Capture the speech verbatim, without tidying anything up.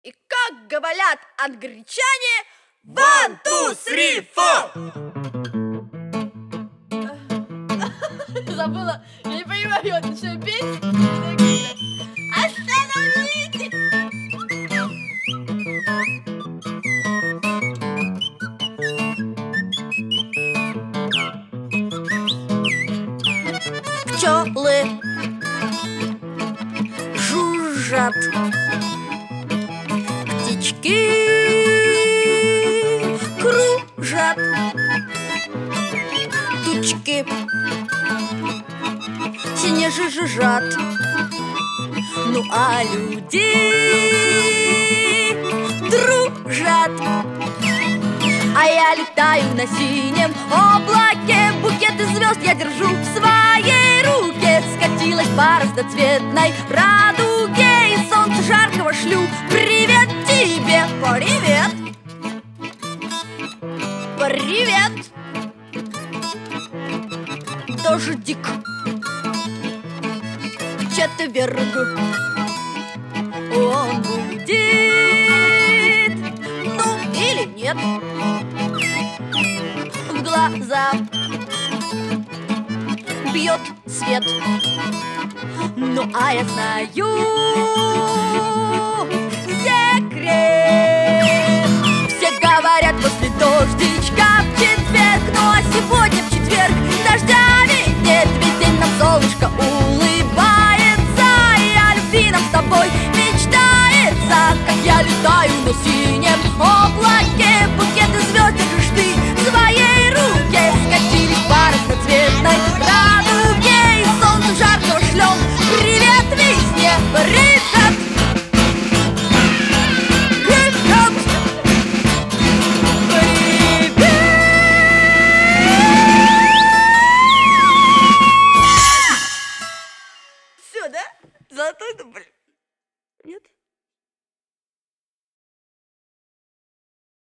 И как говорят англичане, One, two, three, four! Забыла, я не понимаю, я начинаю петь. Остановите! Пчелы жужжат, птички кружат, тучки сине жужжат. Ну а люди дружат. А я летаю на синем облаке, букеты звезд я держу в своей руке. Скатилась по разноцветной радуге, и солнцу жаркого шлю привет тебе. Привет! Привет! Дождик в четверг он будет, ну или нет. В глаза бьет свет, ну а я знаю секрет. Все говорят после дождичка в четверг, ну а сегодня в четверг дождя ведь нет, ведь день нам солнышко улыбается, и о любви нам с тобой мечтается. Как я летаю на синем облаке, букеты звезд держишь ты в своей руке. Скатились по разноцветной радуге, и солнцу жаркого шлем привет весне. Привет! Привет! Привет! Все, да? Золотой дубль. Нет?